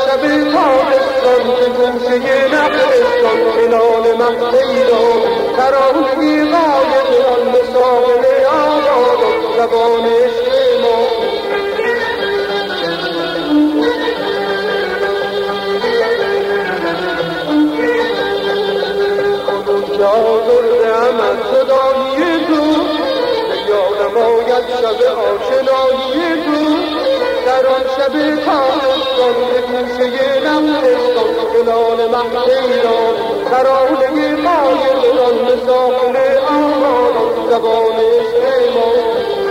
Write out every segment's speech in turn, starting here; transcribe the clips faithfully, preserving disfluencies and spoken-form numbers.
شب تابستان به گوشه نخلستان کنار من پیدا ترانگی غایب آن به ساحل آباد زبان عشق ما که آزردم از صدای تو یادم آید شب آشنایی تو در آن شب تابستان به گوشه نخلستان کنار من پیدا ترانه غایب آن به ساحل آباد زبان عشق ما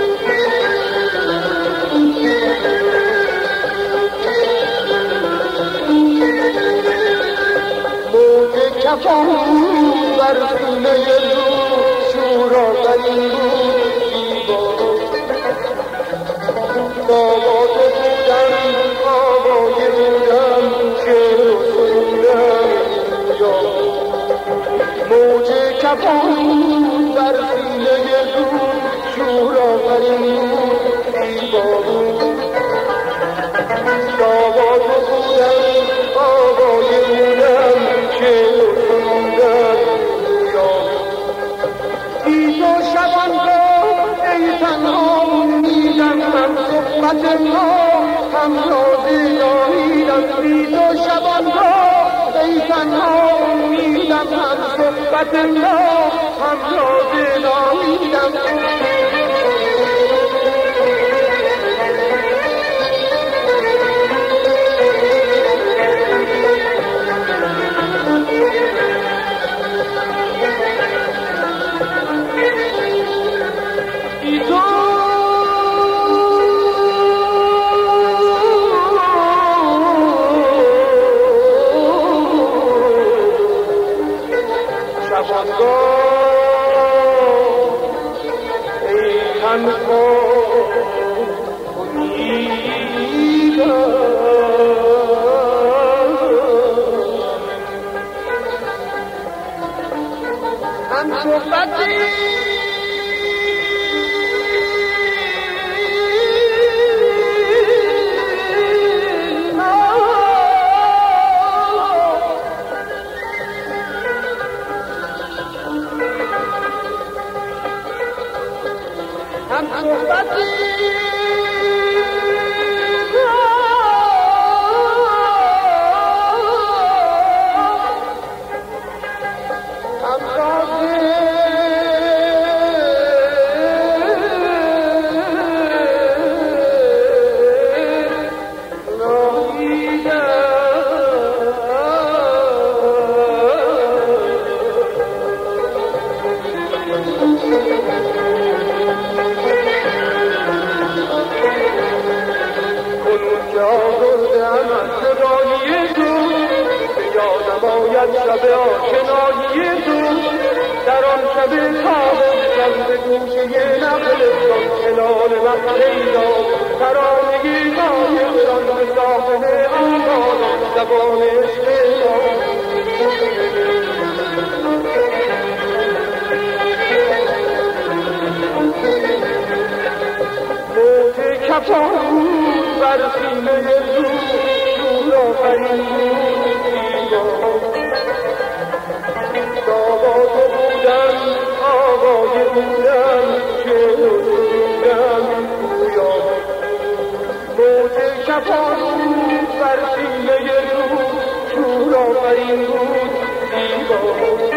موج کفان بر سینه رو شورآورین بود زیبا داماد بودم آوای بودم شعر و سرودم یا موج کفان بر سینه رو شورآورین بود زیبا بود داماد بودم آوای بودم شعر و سرودم یا ای تو شبانگاه ای تنها امیدم هم صحبت ما هم رازی داریدم ای تو شبانگاه ای تنها امیدم هم صحبت ما هم رازی داریدم شب آشنایی تو در آن شب تابستان به گوشه نخلستان کنار من پیدا ترانگی غایب آن به ساحل آباد زبان عشق ما موج کفان بر سینه رو شورآورین بود زیبا داماد بودم آوای بودم شعر و سرودم گویا موج کفان بر سینه رو شورآورین بود زیبا